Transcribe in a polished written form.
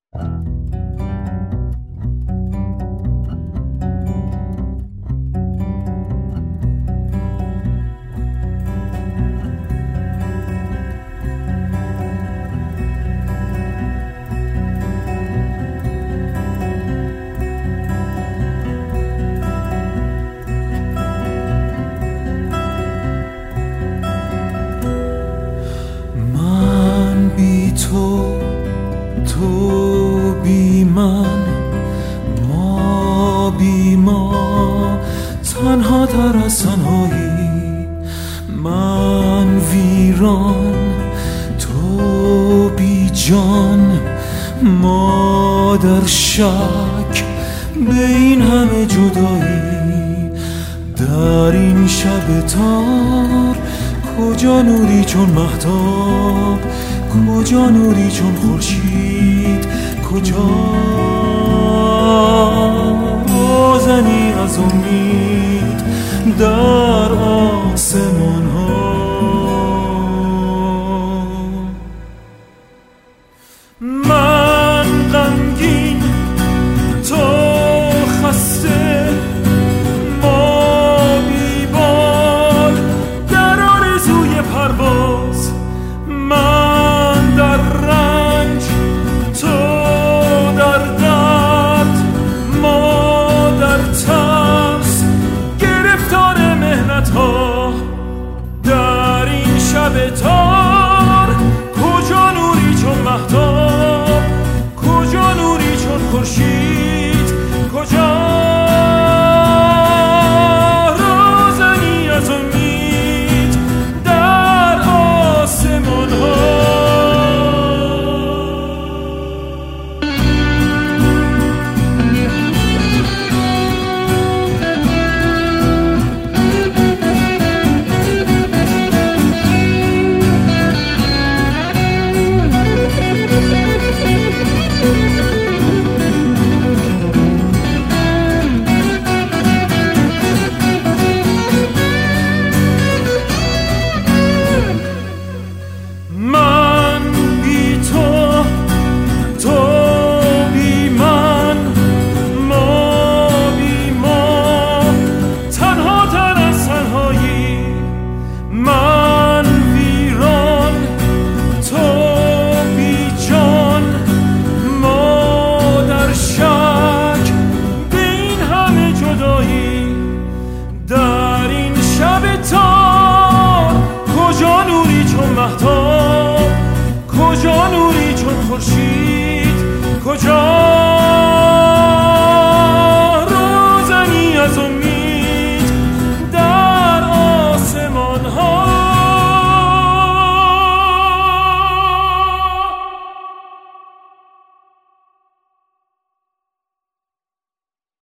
تو بی من، ما بی ما، تنها در از تنهایی. من ویران، تو بی جان، ما در شک به این همه جدایی. در این شب تار کجا نوری چون مهتاب، کجا نوری چون خورشید، کجا زنی از امید در آسمان ها. من غمگین، تو خسته، ما بی بال در آرزوی پرواز. من در رنج، تو در درد، ما در ترس، گرفتار مهنت ها. در این شب تار کجا نوری چون مهتاب، کجا نوری چون خورشید، کجا رازنی از امید در آسمان ها. کجا نوری چون مهتاب، کجا نوری چون خورشید.